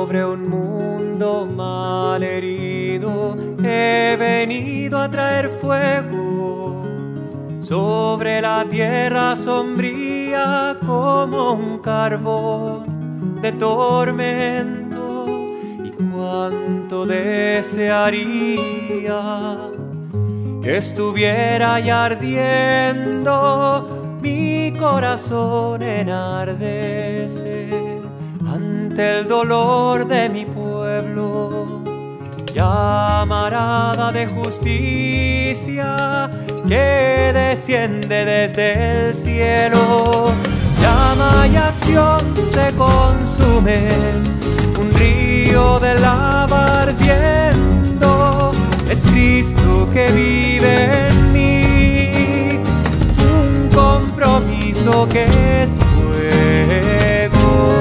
Sobre un mundo malherido he venido a traer fuego. Sobre la tierra sombría como un carbón de tormento. Y cuánto desearía que estuviera ya ardiendo mi corazón enardece ante el dolor de mi pueblo. Llamarada de justicia que desciende desde el cielo. Llama y acción se consumen, un río de lava ardiendo. Es Cristo que vive en mí, un compromiso que es fuego.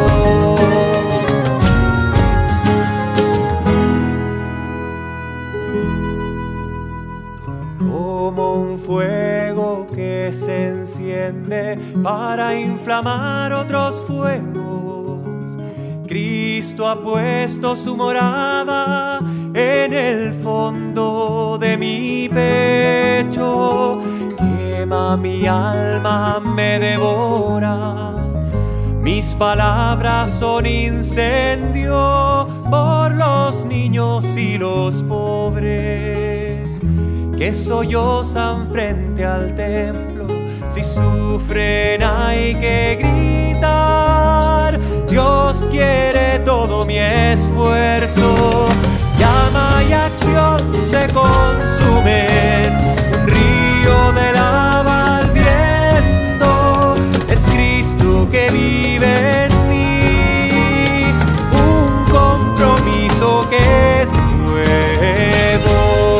Como un fuego que se enciende para inflamar otros fuegos, Cristo ha puesto su morada en el fondo de mi pecho. Quema mi alma, me devora. Mis palabras son incendio por los niños y los pobres que sollozan frente al templo. Si sufren hay que gritar. Dios quiere todo mi esfuerzo. Llama y acción se consumen, un río de lava ardiendo. Es Cristo que vive en mí, un compromiso que es fuego.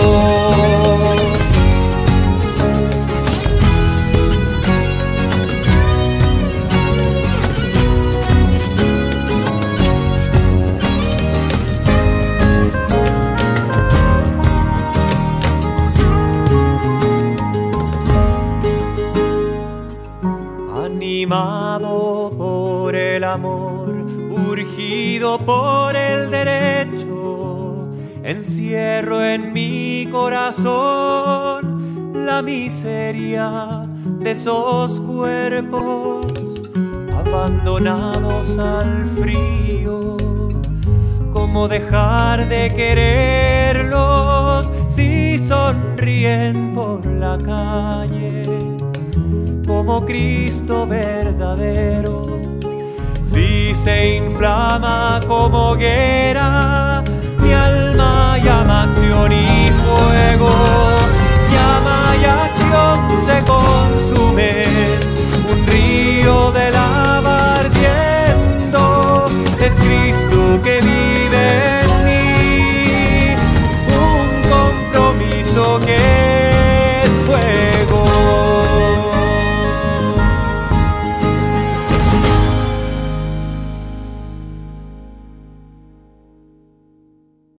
Animado por el amor, urgido por el derecho, encierro en mi corazón la miseria de esos cuerpos abandonados al frío. ¿Cómo dejar de quererlos si sonríen por la calle? Como Cristo verdadero, si se inflama como hoguera